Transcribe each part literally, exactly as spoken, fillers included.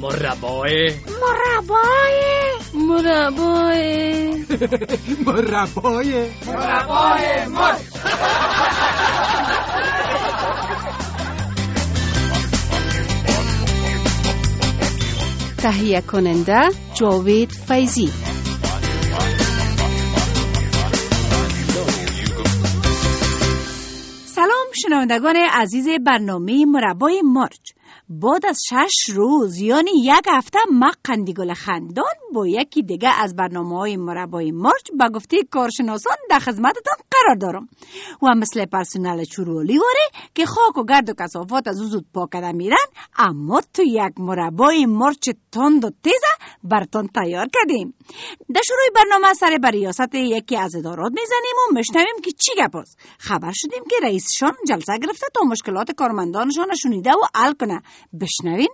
مربای مربای مربای مربای مربای مرچ. تهیه کننده جاوید فیضی. سلام شنوندگان عزیز برنامه مربای مرچ. بعد از شش روز یعنی یک هفته ما قندیگل خندان با یکی دیگه از برنامه‌های مربای مرچ با گفته کارشناسان در خدمتتان قرار دارم و مثل پرسنل چورولی واره که خاک و گرد و کثافات از زود پاک کرده میرن، اما تو یک مربای مرچ تند و تیزه براتون تیار کردیم. در شروع برنامه سر بر ریاست یکی از ادارات میزنیم و میشنویم که چی گپ است. خبر شدیم که رئیسشان جلسه گرفته تا مشکلات کارمندانشان شنیده و حل کنه. بشنوین.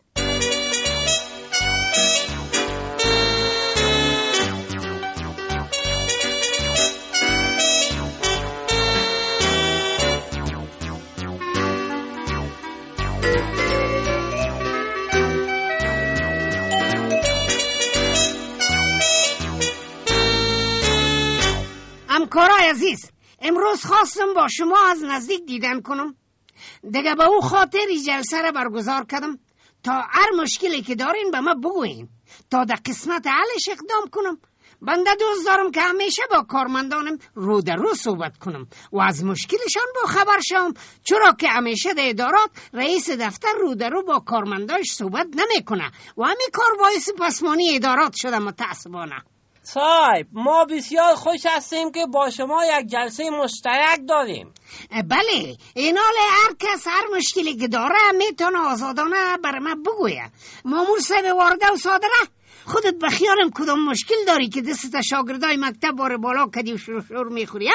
همکارای عزیز، امروز خواستم با شما از نزدیک دیدن کنم. دیگه به او خاطر جلسه را برگزار کردم تا هر مشکلی که دارین به ما بگوین تا در قسمت حلش اقدام کنم. بنده دوست دارم که همیشه با کارمندانم رو در رو صحبت کنم و از مشکلشان با خبر شم، چرا که همیشه در ادارات رئیس دفتر رو در رو با کارمنداش صحبت نمیکنه و همین کار باعث پسمانی ادارات شده متاسفانه. صاحب، ما بسیار خوش هستیم که با شما یک جلسه مشترک داریم. بله، این حال هر کس هر مشکلی که داره میتونه آزادانه بر من بگویه. مامور صاحب وارده و صادره، خودت بخیالم کدام مشکل داری که دست شاگردای مکتب بار بالا کدی و شور میخوری؟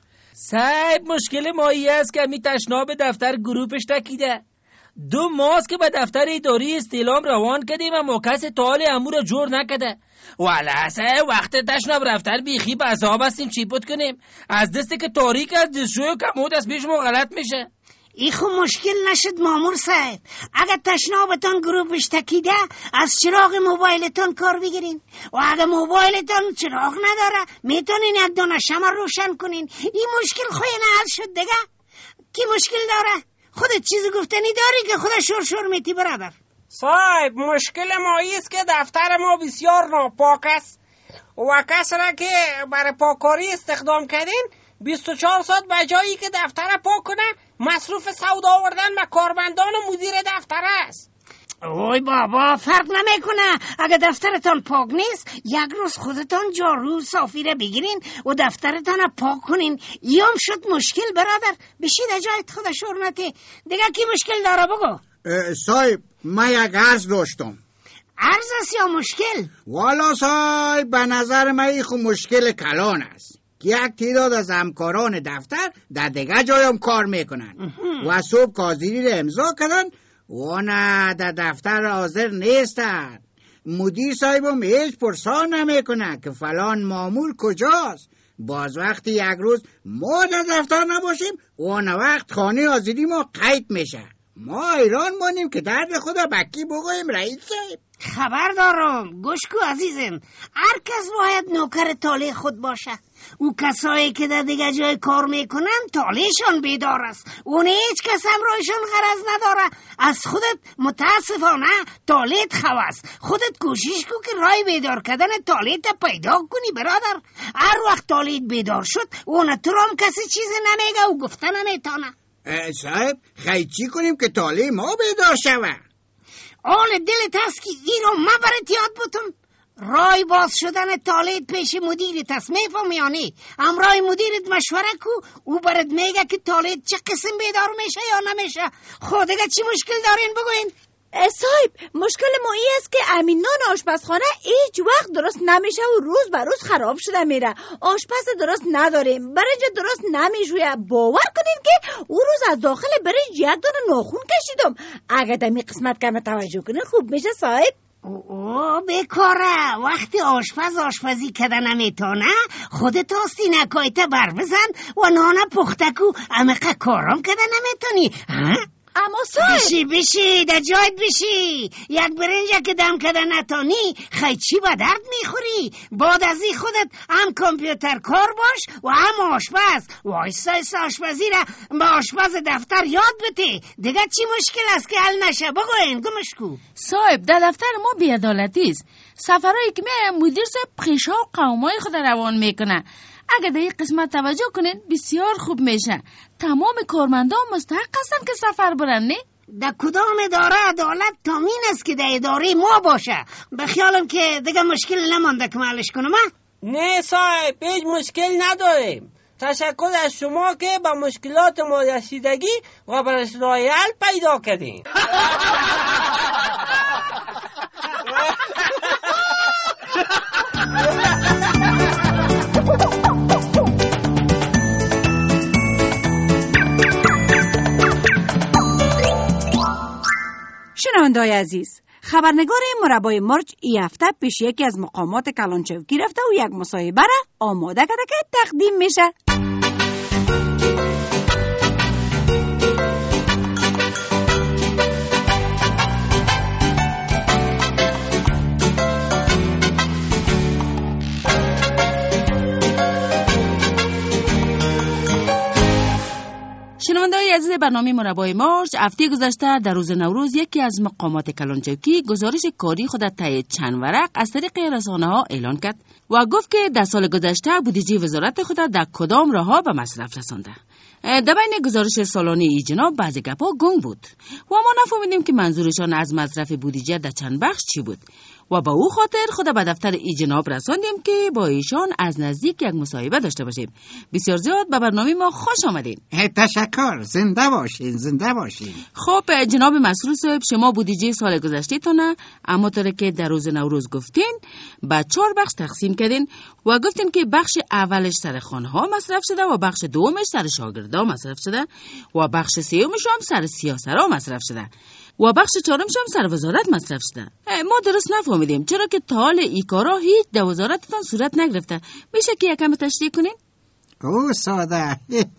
صاحب، مشکل مایی است که می تشناب دفتر گروپش تکیده. دو ماست که به دفتر اداری استعلام روان کردیم و ما کس تال امور جور نکده. ولاسه وقت تشناب رفتر بیخی به عذاب هستیم چی پود کنیم. از دسته که تاریک از دستشوی و کمود از پیش ما غلط میشه. ای خو مشکل نشد مامور صاحب. اگر تشنابتان گروپش تکیده از چراغ موبایلتان کار بگیرین و اگر موبایلتان چراغ نداره میتونین یک دانه شمع روشن کنین. این مشکل خوی حل شد دیگه. کی مشکل داره؟ خودت چیزی گفتنی داری که خودت شور شور میتی برادر؟ صاحب، مشکل ما است که دفتر ما بسیار ناپاک است و کسی را که برای پاکاری استخدام کردین بیست و چهار ساعت به جایی که دفتر پاک کنه مصروف سودا آوردن به کارمندان و مدیر دفتر است. اوی بابا، فرق نمیکنه. اگه دفترتان پاک نیست یک روز خودتان جارو صافی را بگیرین و دفترتان پاک کنین. ایام شد مشکل برادر. بشید جایت خدا شورنتی. دیگه کی مشکل داره بگو؟ صاحب، من یک عرض داشتم. عرض است یا مشکل؟ والا صاحب، به نظر من این خو مشکل کلان است که یک تعداد از همکاران دفتر در دیگه جایم کار میکنن و صبح کاظری را امضا کردن و نه در دفتر حاضر نیستن. مدیر صاحبم هیچ پرسان نمیکنه که فلان مامور کجاست. باز وقتی یک روز ما در دفتر نباشیم اون وقت خانه حاضری ما قید میشه. ما ایران مانیم که درد خدا بکی بگویم رئیس صاحب. خبر دارم گوش کو عزیزم، هر کس باید نوکر تاله خود باشه. او کسایی که در دیگه جای کار میکنن تالیشان بیدار است، اون هیچ کس همراهشان غرض نداره. از خودت متاسفانه تالیت خواست. خودت کوشش کو که رای بیدار کردن تالیت پیدا کنی برادر. هر وقت تالیت بیدار شد اون تو هم کسی چیزی نمیگه و گفته نمیتانه. صاحب، خیلی چی کنیم که تالی ما بیدار شوه؟ آل دلت هست که این رو ما برات یاد بودم. رای باز شدن تالیت پیش مدیرت هست، میفهمی یا نه؟ همراه مدیرت مشوره کو، او برات میگه که تالیت چه قسم بیدار میشه یا نمیشه. خود دیگه چی مشکل دارین بگوین؟ صاحب، مشکل ما این است که امینان آشپزخانه هیچ وقت درست نمیشه و روز به روز خراب شده میره. آشپز درست نداریم، برنج درست نمیشویه. باور کنین که او روز از داخل برنج یک دانه ناخون کشیدم. اگه دمی قسمت کم توجه کنین خوب میشه صاحب. او بیکاره، وقتی آشپز آشپزی کده نمیتونه خودت آستی نکایته بر بزن و نانه پختکو امقه کارام کده نمیتونی. اما صاحب بشی بشی در جایت بشی. یک برنجه که دم کده نتانی خیلی چی به درد میخوری؟ بعد از این خودت هم کامپیوتر کار باش و هم آشپز و آیسته آیسته آشپزی را به آشپز دفتر یاد بده. دیگه چی مشکل است که حل نشه؟ بگوین گمشکو. صاحب در دفتر ما بی‌عدالتی است. سفرهایی که میرم مدیر صاحب قشا و قومای خود روان میکنه. اگر در این قسمت توجه کنین بسیار خوب میشه. تمام کارمندان مستحق هستن که سفر برن، نه؟ در کدام اداره عدالت تامین است که در اداره ما باشه؟ به خیالم که دیگه مشکل نمانده که معلش کنم. نه صاحب هیچ مشکل نداریم. تشکر از شما که به مشکلات ما رسیدگی و برش راه حل پیدا کردین. شنونده‌های عزیز، خبرنگار مربای مرج این هفته پیش یکی از مقامات کلانچوکی رفته و یک مصاحبه را آماده کرده که تقدیم میشه. شنونده‌های عزیز برنامه مربای مرج، هفته گذشته در روز نوروز یکی از مقامات کلانچوکی گزارش کاری خود طی چند ورق از طریق رسانه‌ها اعلان کرد و گفت که در سال گذشته بودجه وزارت خود در کدام راه‌ها به مصرف رسانده. در بین گزارش سالانه ای جناب بعضی گپا گنگ بود و ما نفهمیدیم که منظورشان از مصرف بودجه در چند بخش چی بود و با او خاطر خود به دفتر ای جناب رساندیم که با ایشان از نزدیک یک مصاحبه داشته باشیم. بسیار زیاد به برنامه ما خوش آمدین. تشکر، زنده باشین زنده باشین. خب جناب مسئول صاحب، شما بودجه سال گذشته تونه اما طوری که در روز نوروز گفتین به چهار بخش تقسیم کردین و گفتین که بخش اولش سر خانه ها مصرف شده و بخش دومش سر شاگردا مصرف شده و بخش سومش هم سر سیاسرا مصرف شده و بخش چهارمش هم سر وزارت مصرف شده. ما درست نفهمیدیم چرا که تا حال این کارا هیچ در وزارتتان صورت نگرفته. میشه که یکم تشریح کنین؟ او ساده.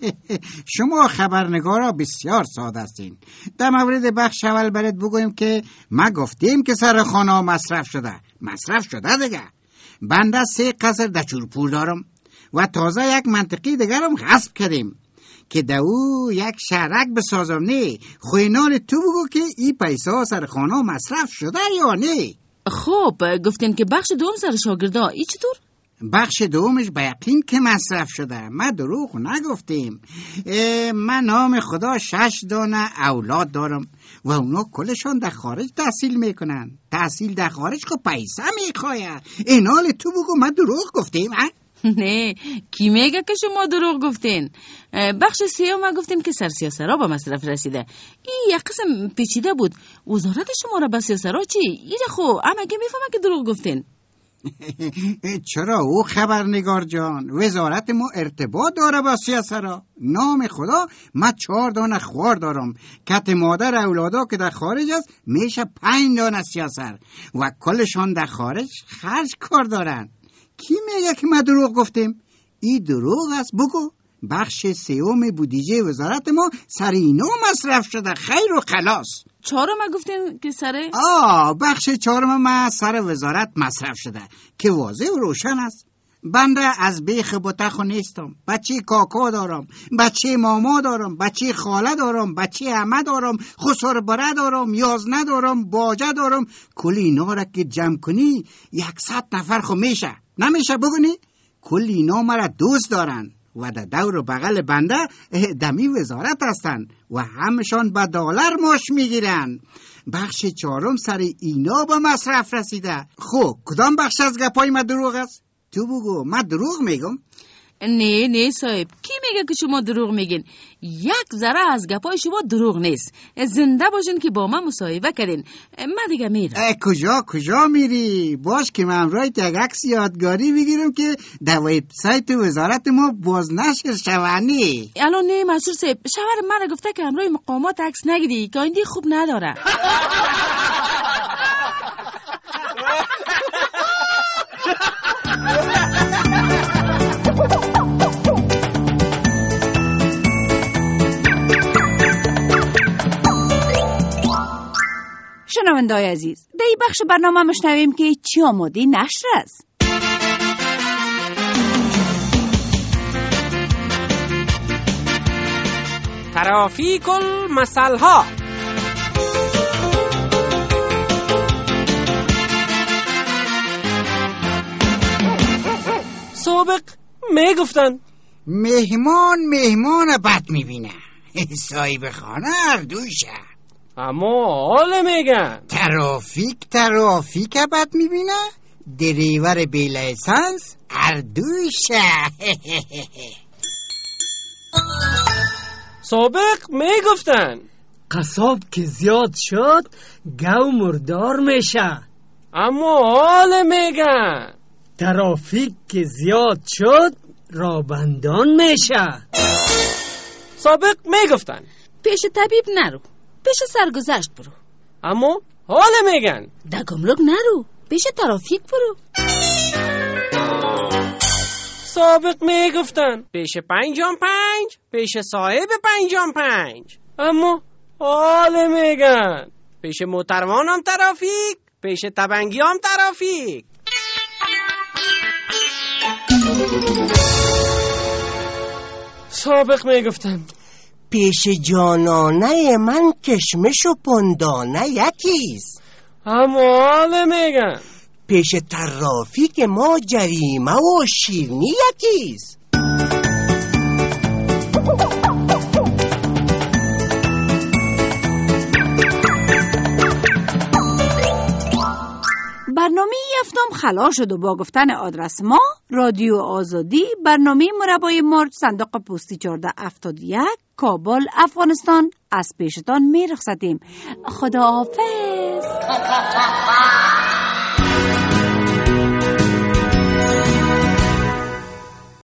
شما خبرنگارا بسیار ساده هستین. در مورد بخش اول برات بگویم که ما گفتیم که سر خانه مصرف شده. مصرف شده دیگه. بنده سه قصر در چورپور دارم و تازه یک منطقی دیگر هم غصب کردیم که در او یک شهرک بسازم. نه خوینان تو بگو که این پیسا سر خانه مصرف شده یا نه. خب گفتین که بخش دوم سر شاگردا، ای چطور؟ بخش دومش به یقین که مصرف شده. ما دروغ نگفتیم. من نام خدا شش دانه اولاد دارم و اونا کلشان در خارج تحصیل میکنن. تحصیل در خارج خب پیسه میخواه. این حال تو بگو ما دروغ گفتیم؟ نه، کی میگه که شما دروغ گفتین؟ بخش سیوم گفتین که سر سیاسرا به مصرف رسیده. این یک قسم پیچیده بود. وزارت شما را به سیاسرا چی؟ این خو اما که میفهمه که دروغ گفتین. چرا او خبرنگار جان، وزارت ما ارتباط داره با سیاسرا. نام خدا ما چهار دانه خوار دارم. کت مادر اولادا که در خارج است میشه پنج دانه سیاسر و کلشان در خارج خرج کار دارن. کی میگه که ما دروغ گفتیم؟ این دروغ است. بگو بخش سوم بودجه وزارت ما سر اینا مصرف شده. خیر و خلاص. چهارم گفتین که سر؟ آه بخش چهارم ما سر وزارت مصرف شده که واضح و روشن است. بنده از بیخ بطخ نیستم. بچه کاکا دارم، بچه ماما دارم، بچه خاله دارم، بچه عمه دارم، خسر بره دارم، یازنه دارم، باجه دارم. کل اینا را که جمع کنی یکصد نفر خو میشه. نمیشه بگونی؟ کل اینا مرا دوست دارن و در دور بغل بنده دمی وزارت هستن و همشان به دلار ماش میگیرن. بخش چهارم سر اینا به مصرف رسیده. خب کدام بخش از گپای ما دروغ است؟ تو بگو. ما دروغ میگم؟ نه نه صاحب، کی میگه که شما دروغ میگین؟ یک ذره از گپای شما دروغ نیست. زنده باشین که با ما مصاحبه کردین. من دیگه میرم. کجا کجا میری؟ باش که من امروز یک عکس یادگاری بگیرم که در وبسایت وزارت ما بازنشر شونی. الان نه مسئول صاحب، شوهر من گفته که امروز مقامات عکس نگیری که آینده خوب نداره. شنونده‌های عزیز، در این بخش برنامه مشنویم که چی آماده نشر است. ترافیک المثل‌ها. سابق میگفتن مهمان مهمان بد میبینه، صاحب خانه اردوشه. اما حال میگن ترافیک ترافیک بد میبینه، دریور بی لیسانس اردوشه. سابق میگفتن قصاب که زیاد شد گو مردار میشه. اما حال میگن ترافیک که زیاد شد رابندان میشه. سابق میگفتن پیش طبیب نرو، پیش سرگذشت برو. اما حال میگن در گمرک نرو، پیش ترافیک برو. سابق میگفتن پیش پنجام پنج، پیش صاحب پنجام پنج. اما حال میگن پیش موتروانم ترافیک، پیش تبنگیام ترافیک. سابق میگفتن پیش جانانه من کشمش و پندانه یکیست. اما حال میگن پیش ترافیک ما جریمه و شیرنی یکیست. برنامه هفتم خلاص شد و با گفتن آدرس ما رادیو آزادی، برنامه مربای مارچ، صندوق پستی چهارده هفتاد و یک، کابل، افغانستان از پیشتان می رخصتیم. خداحافظ.